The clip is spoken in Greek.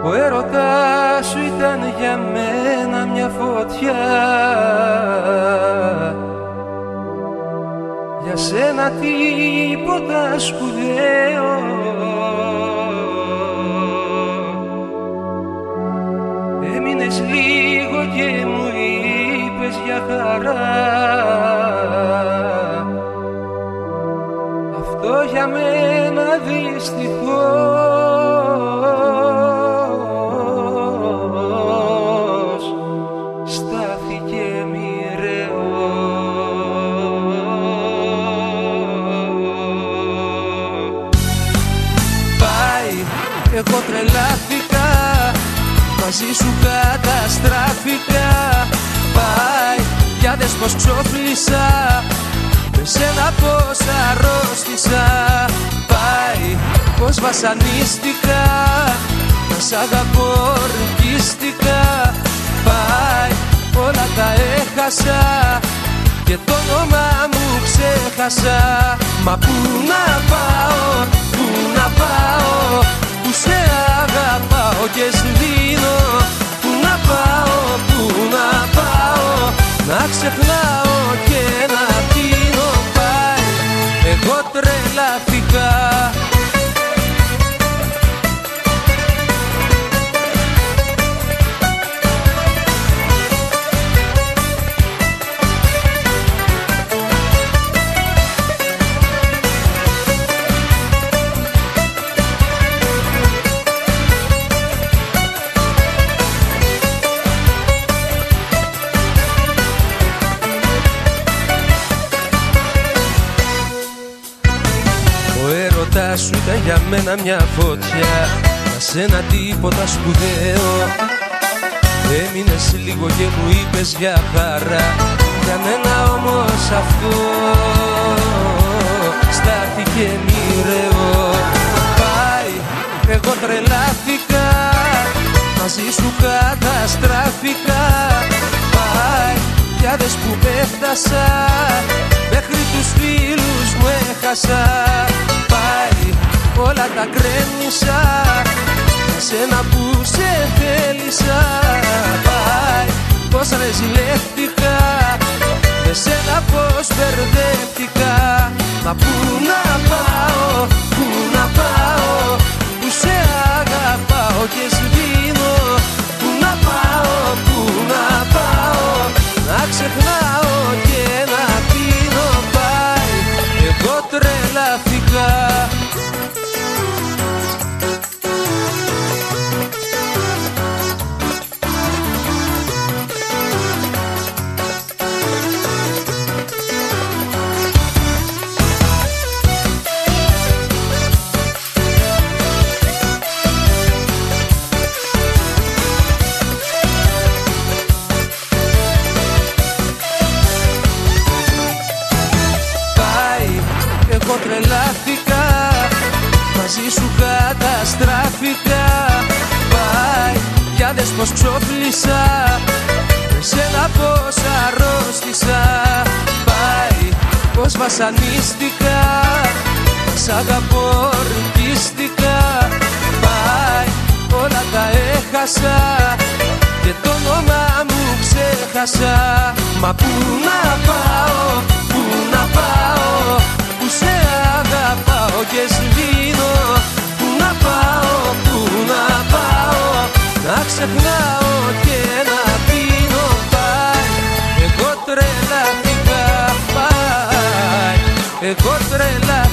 Ο έρωτας σου ήταν για μένα μια φωτιά, για σένα τίποτα σπουδαίο. Έμεινες λίγο και μου είπες για χαρά, αυτό για μένα δυστυχώς στάθηκε μοιραίο. Πάει, εγώ τρελάθηκα, μαζί σου καταστράφηκα. Πάει, για δες πως ξόφλησα, με σένα πως αρρώστησα. Πάει, πως βασανίστηκα, να σ' αγαπώ ορκίστηκα. Πάει, όλα τα έχασα και το όνομά μου ξέχασα. Μα πού να πάω, πού να πάω, που σε αγαπάω και σβήνω. Πού να πάω, πού να πάω, να ξεχνάω και να πίνω. Πάει, εγώ τρελάθηκα. Ο έρωτας σου ήταν για μένα μια φωτιά, για σένα τίποτα σπουδαίο. Έμεινες λίγο και μου είπες για χαρά, για μένα όμως αυτό στάθηκε μοιραίο. Πάει, εγώ τρελάθηκα, μαζί σου καταστράφηκα. Πάει, για δες που έφτασα, μέχρι τους φίλους μου έχασα. Πάει, όλα τα κρέμισα, για σένα που σε θέλησα. Πάει, πως ρεζιλεύτηκα, με σένα πως μπερδεύτηκα. Μα πού να πάω, πού να πάω, που σε αγαπάω και σβήνω. Πού να πάω, πού να πάω, να ξεχνάω και να πίνω. Πάει, εγώ τρελάθηκα. Εγώ τρελάθηκα, μαζί σου καταστράφηκα. Πάει, για δες πως ξόφλησα, με σένα πως αρρώστησα. Πάει, πως βασανίστηκα, να σ' αγαπώ ορκίστηκα. Πάει, όλα τα έχασα και το όνομά μου ξέχασα. Μα πού να πάω, πού να πάω, που σε αγαπάω και σβήνω. Πού να πάω, πού να πάω, να ξεχνάω και να πίνω. Πάει, εγώ τρελάθηκα. Πάει, εγώ τρελάθηκα.